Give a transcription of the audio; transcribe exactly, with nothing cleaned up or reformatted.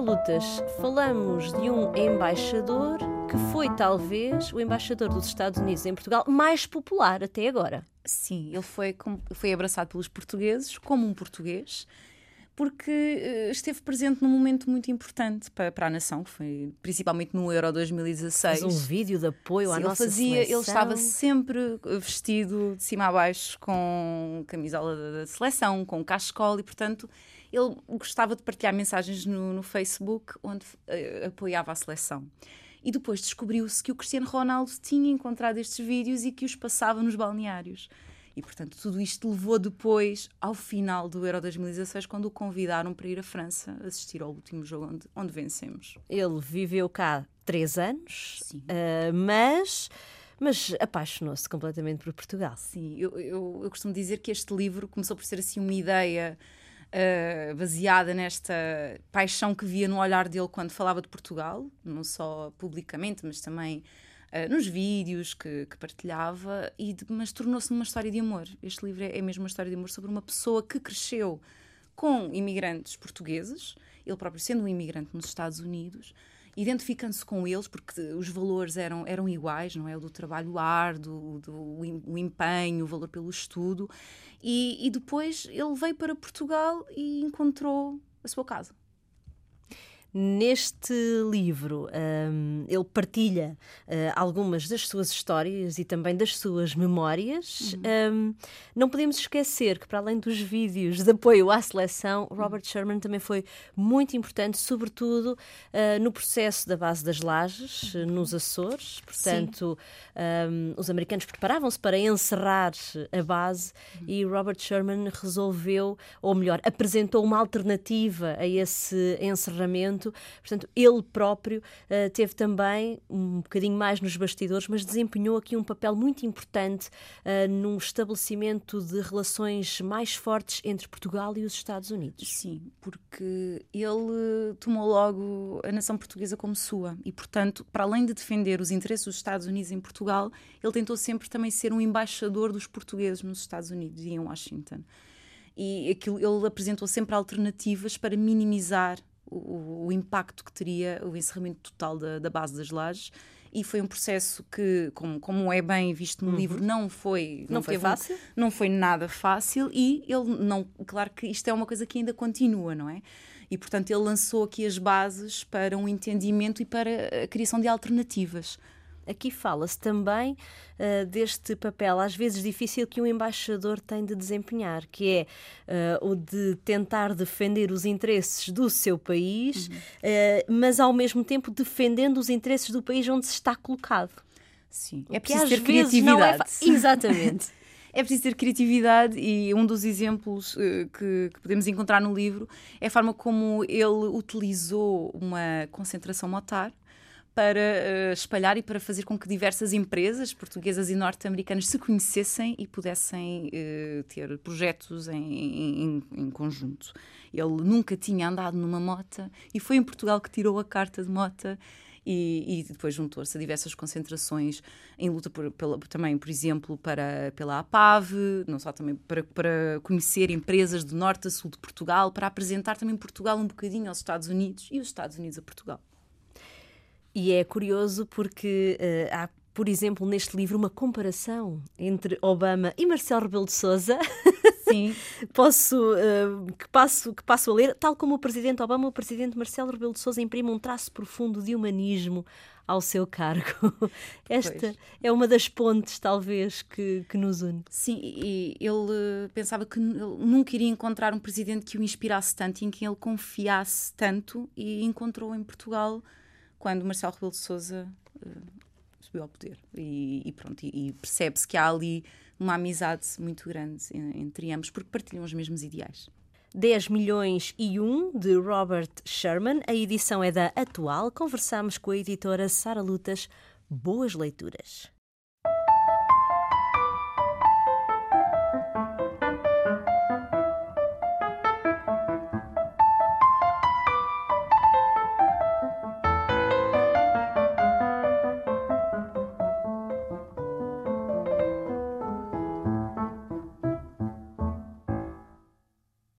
Lutas, falamos de um embaixador que foi talvez o embaixador dos Estados Unidos em Portugal mais popular até agora. Sim, ele foi, foi abraçado pelos portugueses como um português, porque uh, esteve presente num momento muito importante para, para a nação, que foi principalmente no Euro dois mil e dezasseis. Fez um vídeo de apoio à Sim, nossa ele fazia, seleção. Ele estava sempre vestido de cima a baixo com camisola da, da seleção, com cachecol, e portanto ele gostava de partilhar mensagens no, no Facebook onde uh, apoiava a seleção. E depois descobriu-se que o Cristiano Ronaldo tinha encontrado estes vídeos e que os passava nos balneários. E, portanto, tudo isto levou depois ao final do Euro dois mil e dezasseis, quando o convidaram para ir à França assistir ao último jogo onde, onde vencemos. Ele viveu cá três anos, uh, mas, mas apaixonou-se completamente por Portugal. Sim, eu, eu, eu costumo dizer que este livro começou por ser assim uma ideia uh, baseada nesta paixão que via no olhar dele quando falava de Portugal, não só publicamente, mas também Uh, nos vídeos que, que partilhava, e de, mas tornou-se numa história de amor. Este livro é, é mesmo uma história de amor sobre uma pessoa que cresceu com imigrantes portugueses, ele próprio sendo um imigrante nos Estados Unidos, identificando-se com eles, porque os valores eram, eram iguais, não é? O do trabalho árduo, do, o empenho, o valor pelo estudo, e, e depois ele veio para Portugal e encontrou a sua casa. Neste livro, um, ele partilha uh, algumas das suas histórias e também das suas memórias. Uhum. Um, não podemos esquecer que, para além dos vídeos de apoio à seleção, Robert Sherman também foi muito importante, sobretudo uh, no processo da base das Lajes, uhum. nos Açores. Portanto, um, os americanos preparavam-se para encerrar a base, uhum. e Robert Sherman resolveu, ou melhor, apresentou uma alternativa a esse encerramento. Portanto, ele próprio uh, teve também um bocadinho mais nos bastidores, mas desempenhou aqui um papel muito importante uh, num estabelecimento de relações mais fortes entre Portugal e os Estados Unidos. Sim, porque ele tomou logo a nação portuguesa como sua e, portanto, para além de defender os interesses dos Estados Unidos em Portugal, ele tentou sempre também ser um embaixador dos portugueses nos Estados Unidos e em Washington. E aquilo, ele apresentou sempre alternativas para minimizar O, o impacto que teria o encerramento total da, da base das Lajes, e foi um processo que, como, como é bem visto no uhum. livro, não foi, não, não foi fácil, não foi nada fácil, e ele não, claro que isto é uma coisa que ainda continua, não é? E portanto ele lançou aqui as bases para um entendimento e para a criação de alternativas. Aqui fala-se também uh, deste papel, às vezes difícil, que um embaixador tem de desempenhar, que é uh, o de tentar defender os interesses do seu país, uhum. uh, mas ao mesmo tempo defendendo os interesses do país onde se está colocado. Sim, é preciso ter criatividade. Não é... Exatamente. É preciso ter criatividade, e um dos exemplos uh, que, que podemos encontrar no livro é a forma como ele utilizou uma concentração motar para uh, espalhar e para fazer com que diversas empresas portuguesas e norte-americanas se conhecessem e pudessem uh, ter projetos em, em, em conjunto. Ele nunca tinha andado numa mota e foi em Portugal que tirou a carta de mota, e, e depois juntou-se a diversas concentrações em luta por, pela, também, por exemplo, para, pela APAV, não só também para, para conhecer empresas de norte a sul de Portugal, para apresentar também Portugal um bocadinho aos Estados Unidos e os Estados Unidos a Portugal. E é curioso porque uh, há, por exemplo, neste livro, uma comparação entre Obama e Marcelo Rebelo de Sousa. Sim. Posso, uh, que, passo, que passo a ler. Tal como o presidente Obama, o presidente Marcelo Rebelo de Sousa imprime um traço profundo de humanismo ao seu cargo. Esta pois. é uma das pontes, talvez, que, que nos une. Sim, e ele pensava que ele nunca iria encontrar um presidente que o inspirasse tanto e em quem ele confiasse tanto, e encontrou em Portugal quando Marcelo Rebelo de Sousa uh, subiu ao poder. E, e pronto, e, e percebe-se que há ali uma amizade muito grande entre ambos, porque partilham os mesmos ideais. dez milhões e um, de Robert Sherman. A edição é da Atual. Conversámos com a editora Sara Lutas. Boas leituras.